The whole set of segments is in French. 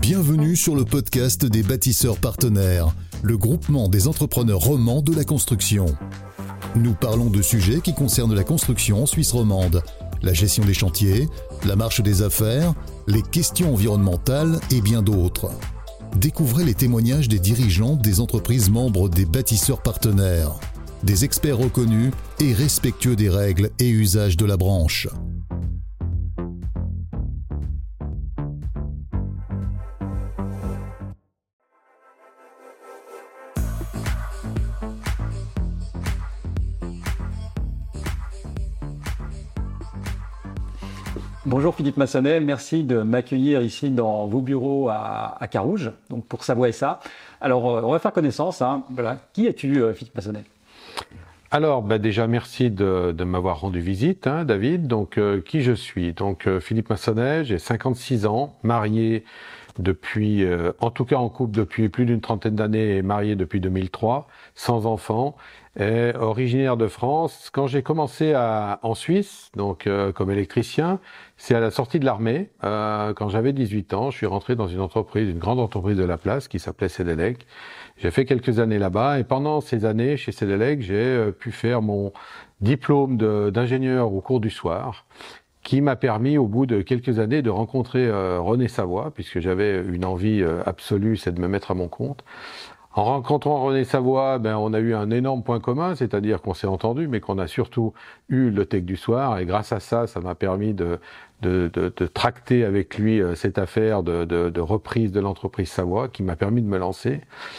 Bienvenue sur le podcast des bâtisseurs partenaires, le groupement des entrepreneurs romans de la construction. Nous parlons de sujets qui concernent la construction en Suisse romande, la gestion des chantiers, la marche des affaires, les questions environnementales et bien d'autres. Découvrez les témoignages des dirigeants des entreprises membres des bâtisseurs partenaires, des experts reconnus et respectueux des règles et usages de la branche. Bonjour Philippe Massonnet, merci de m'accueillir ici dans vos bureaux à Carouge, donc pour Savoie SA. Alors on va faire connaissance, Voilà. Qui es-tu Philippe Massonnet ? Alors déjà merci de m'avoir rendu visite, David. Donc qui je suis ? Donc Philippe Massonnet, j'ai 56 ans, marié depuis, en tout cas en couple depuis plus d'une trentaine d'années et marié depuis 2003, sans enfants. Et originaire de France. Quand j'ai commencé en Suisse, donc comme électricien, c'est à la sortie de l'armée. Quand j'avais 18 ans, je suis rentré dans une grande entreprise de la place qui s'appelait Cedelec. J'ai fait quelques années là-bas et pendant ces années chez Cedelec, j'ai pu faire mon diplôme d'ingénieur au cours du soir, qui m'a permis au bout de quelques années de rencontrer René Savoie, puisque j'avais une envie absolue, c'est de me mettre à mon compte. En rencontrant René Savoie, on a eu un énorme point commun, c'est-à-dire qu'on s'est entendu, mais qu'on a surtout eu le tech du soir. Et grâce à ça, ça m'a permis de tracter avec lui cette affaire de reprise de l'entreprise Savoie, qui m'a permis de me lancer.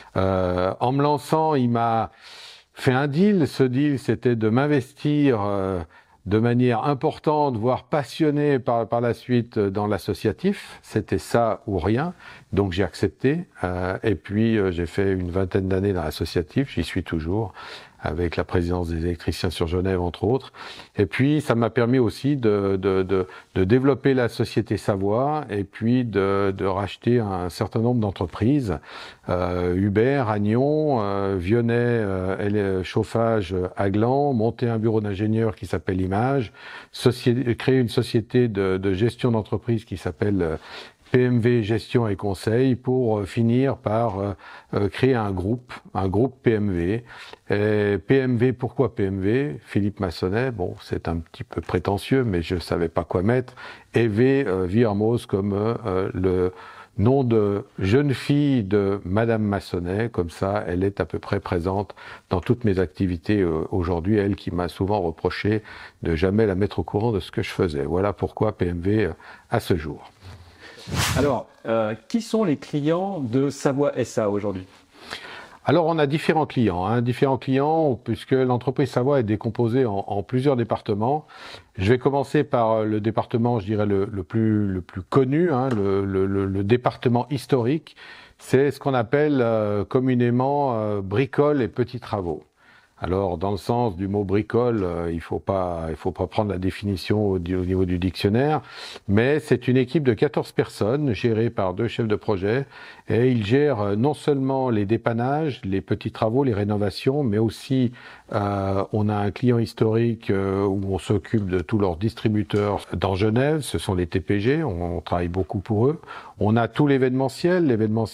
En me lançant, il m'a fait un deal. Ce deal, c'était de m'investir de manière importante, voire passionnée par la suite dans l'associatif. C'était ça ou rien. Donc j'ai accepté. Et puis j'ai fait une vingtaine d'années dans l'associatif. J'y suis toujours, avec la présidence des électriciens sur Genève, entre autres. Et puis ça m'a permis aussi de développer la société Savoie et puis de racheter un certain nombre d'entreprises. Hubert, Agnon, Vionnet, Chauffage à Gland, monter un bureau d'ingénieur qui s'appelle Image, créer une société de gestion d'entreprise qui s'appelle PMV Gestion et Conseil, pour finir par créer un groupe PMV. Et PMV, pourquoi PMV ? Philippe Massonnet, c'est un petit peu prétentieux, mais je savais pas quoi mettre. Et Viermos comme le nom de jeune fille de Madame Massonnet, comme ça, elle est à peu près présente dans toutes mes activités aujourd'hui, elle qui m'a souvent reproché de jamais la mettre au courant de ce que je faisais. Voilà pourquoi PMV à ce jour. Alors, qui sont les clients de Savoie SA aujourd'hui ? Alors, on a différents clients, puisque l'entreprise Savoie est décomposée en plusieurs départements. Je vais commencer par le département, je dirais, le plus connu, le département historique. C'est ce qu'on appelle communément bricole et petits travaux. Alors, dans le sens du mot bricole, il faut pas prendre la définition au niveau du dictionnaire, mais c'est une équipe de 14 personnes gérée par 2 chefs de projet, et ils gèrent non seulement les dépannages, les petits travaux, les rénovations, mais aussi on a un client historique où on s'occupe de tous leurs distributeurs dans Genève, ce sont les TPG, on travaille beaucoup pour eux. On a tout l'événementiel,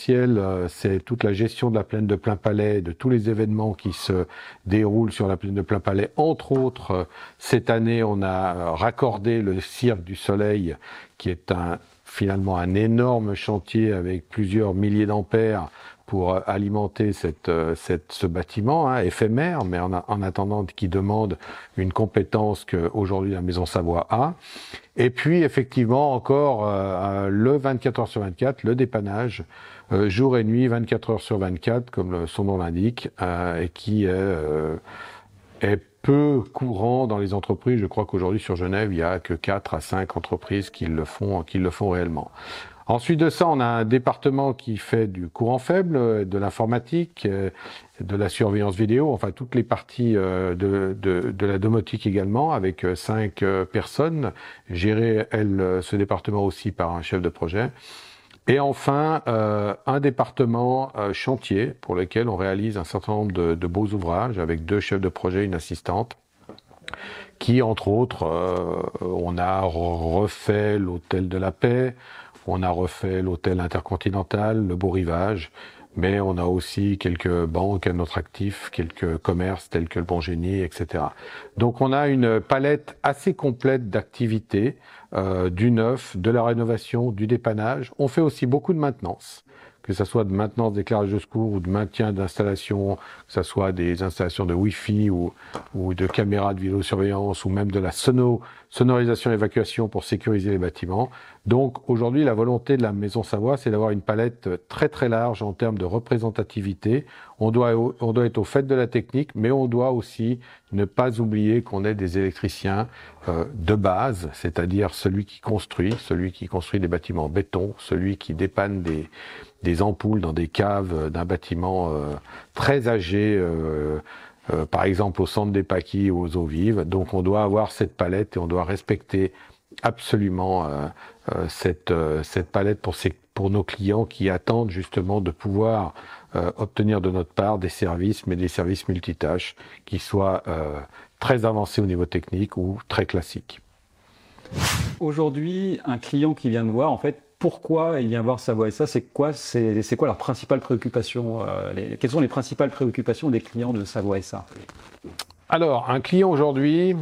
c'est toute la gestion de la plaine de Plainpalais, de tous les événements qui se déroulent sur la plaine de Plainpalais. Entre autres, cette année, on a raccordé le Cirque du Soleil, qui est finalement un énorme chantier avec plusieurs milliers d'ampères pour alimenter ce bâtiment éphémère, mais en attendant qui demande une compétence qu'aujourd'hui la Maison Savoie a. Et puis effectivement encore le 24 heures sur 24, le dépannage, jour et nuit, 24 heures sur 24, comme son nom l'indique, et qui est peu courant dans les entreprises. Je crois qu'aujourd'hui sur Genève, il y a que 4 à 5 entreprises qui le font réellement. Ensuite de ça, on a un département qui fait du courant faible, de l'informatique, de la surveillance vidéo, enfin toutes les parties de la domotique également, avec 5 personnes, gérées, ce département aussi par un chef de projet. Et enfin, un département chantier pour lequel on réalise un certain nombre de beaux ouvrages, avec 2 chefs de projet, une assistante, qui, entre autres, on a refait l'hôtel de la Paix, On a refait l'hôtel Intercontinental, le Beau Rivage, mais on a aussi quelques banques à notre actif, quelques commerces tels que le Bon Génie, etc. Donc on a une palette assez complète d'activités, du neuf, de la rénovation, du dépannage. On fait aussi beaucoup de maintenance, que ce soit de maintenance d'éclairage de secours ou de maintien d'installations, que ce soit des installations de Wi-Fi ou de caméras de vidéosurveillance ou même de la sonorisation et évacuation pour sécuriser les bâtiments. Donc aujourd'hui, la volonté de la Maison Savoie, c'est d'avoir une palette très très large en termes de représentativité. On doit être au fait de la technique, mais on doit aussi ne pas oublier qu'on est des électriciens de base, c'est-à-dire celui qui construit des bâtiments en béton, celui qui dépanne des ampoules dans des caves d'un bâtiment très âgé, par exemple au centre des Paquis ou aux Eaux Vives. Donc on doit avoir cette palette et on doit respecter absolument cette palette pour nos clients qui attendent justement de pouvoir obtenir de notre part des services, mais des services multitâches qui soient très avancés au niveau technique ou très classiques. Aujourd'hui, un client qui vient de voir, en fait, pourquoi il vient voir Savoie SA, c'est quoi leur principale préoccupation, quelles sont les principales préoccupations des clients de Savoie SA? Alors, un client aujourd'hui,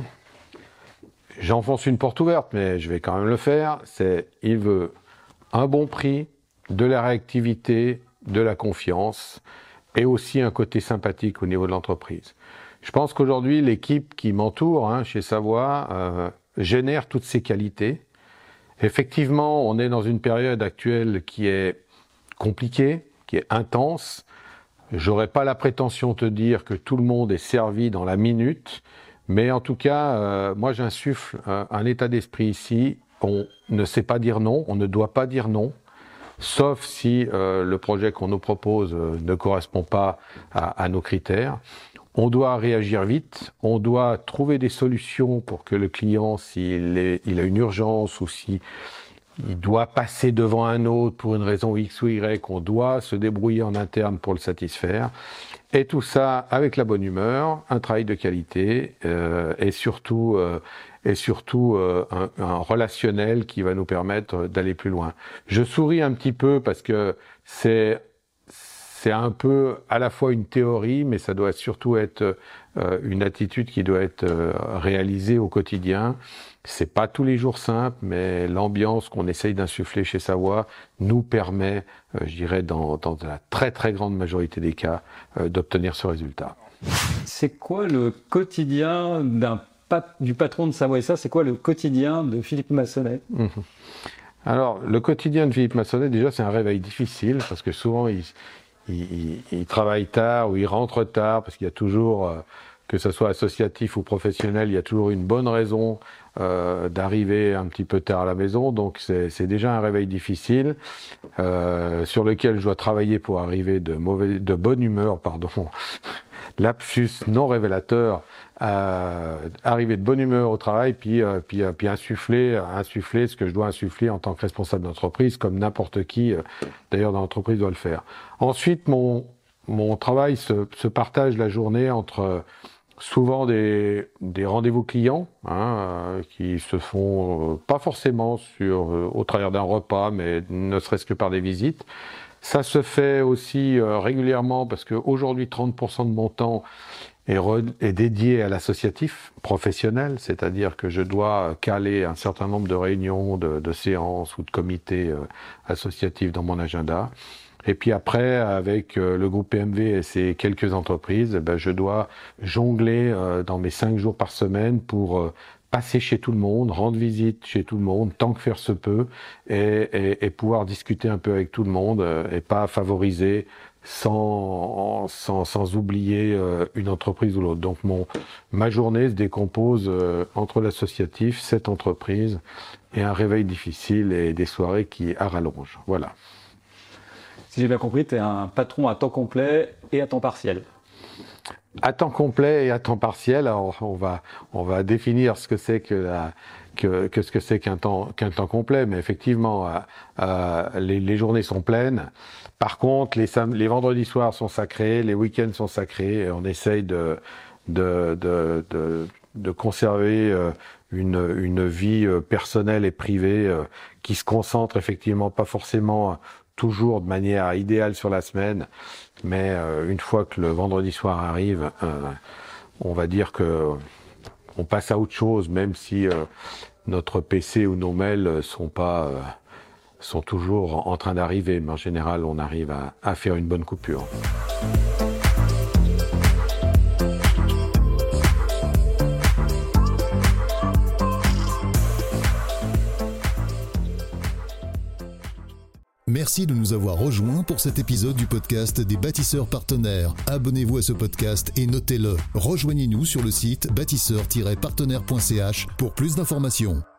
j'enfonce une porte ouverte, mais je vais quand même le faire, il veut un bon prix, de la réactivité, de la confiance et aussi un côté sympathique au niveau de l'entreprise. Je pense qu'aujourd'hui, l'équipe qui m'entoure chez Savoie génère toutes ces qualités. Effectivement, on est dans une période actuelle qui est compliquée, qui est intense. J'aurais pas la prétention de te dire que tout le monde est servi dans la minute, mais en tout cas, moi j'insuffle un état d'esprit ici. On ne sait pas dire non, on ne doit pas dire non, sauf si le projet qu'on nous propose ne correspond pas à nos critères. On doit réagir vite, on doit trouver des solutions pour que le client, s'il a une urgence ou si il doit passer devant un autre pour une raison X ou Y, on doit se débrouiller en interne pour le satisfaire. Et tout ça avec la bonne humeur, un travail de qualité et surtout un relationnel qui va nous permettre d'aller plus loin. Je souris un petit peu parce que c'est un peu à la fois une théorie, mais ça doit surtout être une attitude qui doit être réalisée au quotidien. C'est pas tous les jours simple, mais l'ambiance qu'on essaye d'insuffler chez Savoie nous permet, je dirais, dans la très très grande majorité des cas, d'obtenir ce résultat. C'est quoi le quotidien du patron de Savoie SA? C'est quoi le quotidien de Philippe Massonnet? Alors, le quotidien de Philippe Massonnet, déjà, c'est un réveil difficile, parce que souvent, il travaille tard ou il rentre tard, parce qu'il y a toujours, que ce soit associatif ou professionnel, il y a toujours une bonne raison d'arriver un petit peu tard à la maison. Donc c'est déjà un réveil difficile sur lequel je dois travailler pour arriver de bonne humeur, lapsus non révélateur, arriver de bonne humeur au travail, puis insuffler ce que je dois insuffler en tant que responsable d'entreprise, comme n'importe qui d'ailleurs dans l'entreprise doit le faire. Ensuite, mon travail se partage la journée entre souvent des rendez-vous clients qui se font pas forcément au travers d'un repas, mais ne serait-ce que par des visites. Ça se fait aussi régulièrement parce qu'aujourd'hui 30% de mon temps est dédié à l'associatif professionnel, c'est-à-dire que je dois caler un certain nombre de réunions, de séances ou de comités associatifs dans mon agenda. Et puis après, avec le groupe PMV et ses quelques entreprises, je dois jongler dans mes 5 jours par semaine pour passer chez tout le monde, rendre visite chez tout le monde, tant que faire se peut, et pouvoir discuter un peu avec tout le monde et pas favoriser sans oublier une entreprise ou l'autre. Donc ma journée se décompose entre l'associatif, cette entreprise, et un réveil difficile et des soirées qui rallongent. Voilà. Si j'ai bien compris, tu es un patron à temps complet et à temps partiel. À temps complet et à temps partiel. Alors on va définir ce que c'est qu'un temps complet, mais effectivement les journées sont pleines. Par contre, les vendredis soirs sont sacrés, les week-ends sont sacrés, et on essaye de conserver une vie personnelle et privée qui se concentre effectivement pas forcément toujours de manière idéale sur la semaine, mais une fois que le vendredi soir arrive, on va dire que on passe à autre chose, même si notre PC ou nos mails sont toujours en train d'arriver, mais en général on arrive à faire une bonne coupure. Merci de nous avoir rejoints pour cet épisode du podcast des bâtisseurs partenaires. Abonnez-vous à ce podcast et notez-le. Rejoignez-nous sur le site bâtisseur-partenaire.ch pour plus d'informations.